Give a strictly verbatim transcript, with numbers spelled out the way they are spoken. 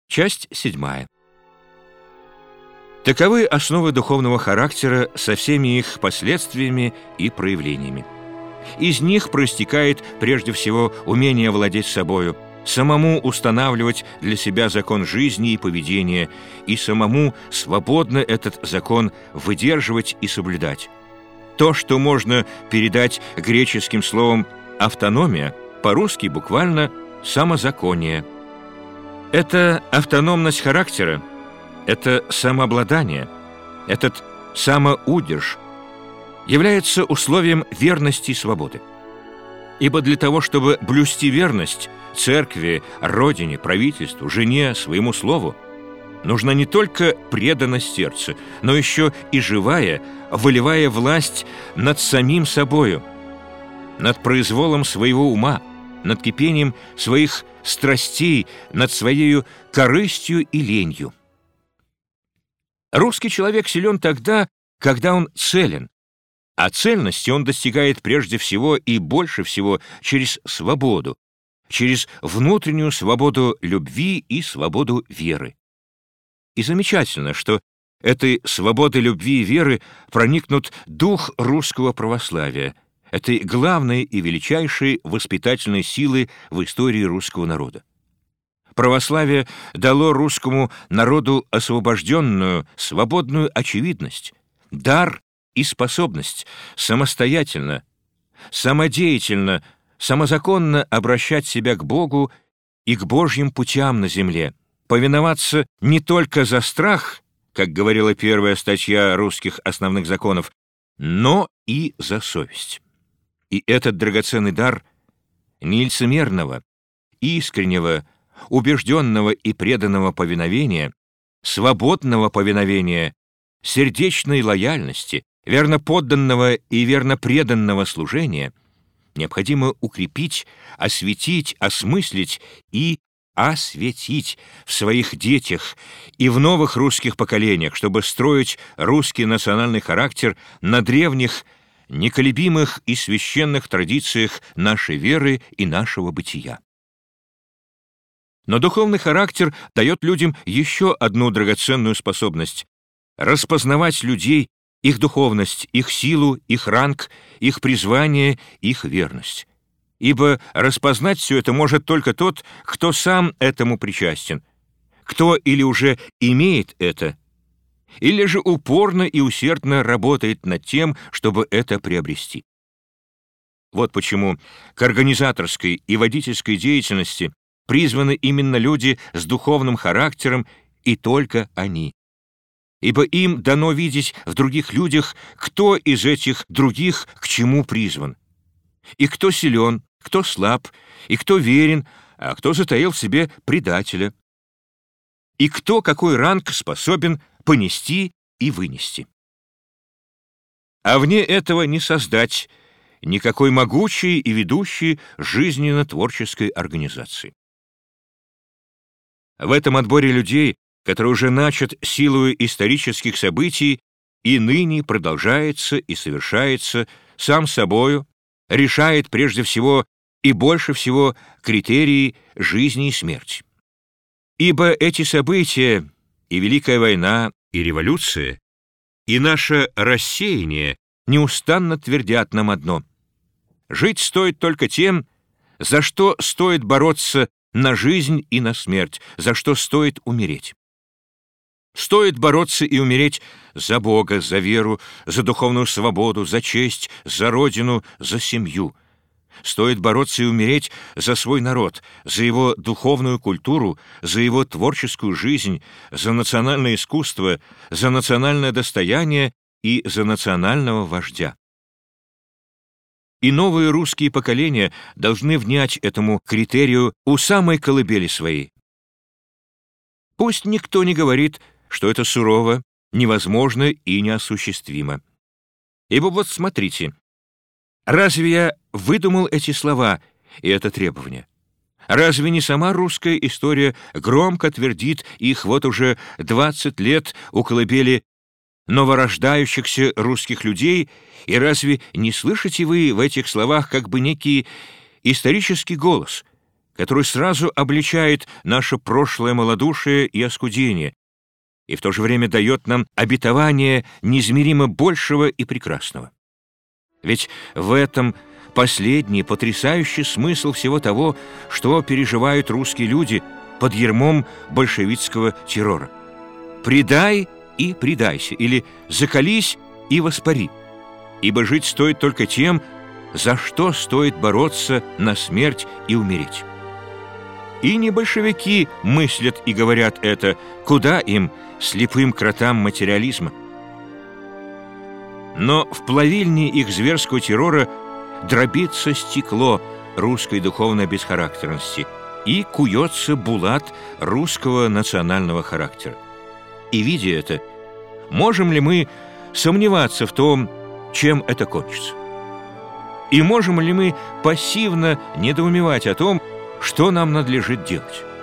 Часть седьмая. Таковы основы духовного характера со всеми их последствиями и проявлениями. Из них проистекает прежде всего умение владеть собою, самому устанавливать для себя закон жизни и поведения и самому свободно этот закон выдерживать и соблюдать. То, что можно передать греческим словом «автономия», по-русски буквально «самозаконие». Это автономность характера, это самообладание, этот самоудерж является условием верности и свободы. Ибо для того, чтобы блюсти верность церкви, родине, правительству, жене, своему слову, нужна не только преданность сердца, но еще и живая, волевая власть над самим собою, над произволом своего ума, над кипением своих страстей, над своей корыстью и ленью. Русский человек силен тогда, когда он целен, а цельности он достигает прежде всего и больше всего через свободу, через внутреннюю свободу любви и свободу веры. И замечательно, что этой свободы любви и веры проникнут дух русского православия, этой главной и величайшей воспитательной силы в истории русского народа. Православие дало русскому народу освобожденную, свободную очевидность, дар и способность самостоятельно, самодеятельно, самозаконно обращать себя к Богу и к Божьим путям на земле, повиноваться не только за страх, как говорила первая статья русских основных законов, но и за совесть. И этот драгоценный дар нелицемерного, искреннего, убежденного и преданного повиновения, свободного повиновения, сердечной лояльности, верно подданного и верно преданного служения необходимо укрепить, осветить, осмыслить и осветить в своих детях и в новых русских поколениях, чтобы строить русский национальный характер на древних, неколебимых и священных традициях нашей веры и нашего бытия. Но духовный характер дает людям еще одну драгоценную способность — распознавать людей, их духовность, их силу, их ранг, их призвание, их верность. Ибо распознать все это может только тот, кто сам этому причастен, кто или уже имеет это, или же упорно и усердно работает над тем, чтобы это приобрести. Вот почему к организаторской и водительской деятельности призваны именно люди с духовным характером и только они. Ибо им дано видеть в других людях, кто из этих других к чему призван, и кто силен, кто слаб, и кто верен, а кто затаил в себе предателя, и кто какой ранг способен понести и вынести. А вне этого не создать никакой могучей и ведущей жизненно-творческой организации. В этом отборе людей, который уже начат силою исторических событий и ныне продолжается и совершается сам собою, решает прежде всего и больше всего критерии жизни и смерти. Ибо эти события, и Великая война, и революция, и наше рассеяние неустанно твердят нам одно: жить стоит только тем, за что стоит бороться на жизнь и на смерть, за что стоит умереть. Стоит бороться и умереть за Бога, за веру, за духовную свободу, за честь, за родину, за семью. Стоит бороться и умереть за свой народ, за его духовную культуру, за его творческую жизнь, за национальное искусство, за национальное достояние и за национального вождя. И новые русские поколения должны внять этому критерию у самой колыбели своей. Пусть никто не говорит, что это сурово, невозможно и неосуществимо. Ибо вот смотрите, разве я выдумал эти слова и это требование? Разве не сама русская история громко твердит их вот уже двадцать лет у колыбели новорождающихся русских людей, и разве не слышите вы в этих словах как бы некий исторический голос, который сразу обличает наше прошлое малодушие и оскудение, и в то же время дает нам обетование неизмеримо большего и прекрасного. Ведь в этом последний потрясающий смысл всего того, что переживают русские люди под ярмом большевистского террора. «Предай и предайся» или «закались и воспари», ибо жить стоит только тем, за что стоит бороться на смерть и умереть. И не большевики мыслят и говорят это, куда им, слепым кротам материализма. Но в плавильне их зверского террора дробится стекло русской духовной бесхарактерности и куется булат русского национального характера. И, видя это, можем ли мы сомневаться в том, чем это кончится? И можем ли мы пассивно недоумевать о том, что нам надлежит делать?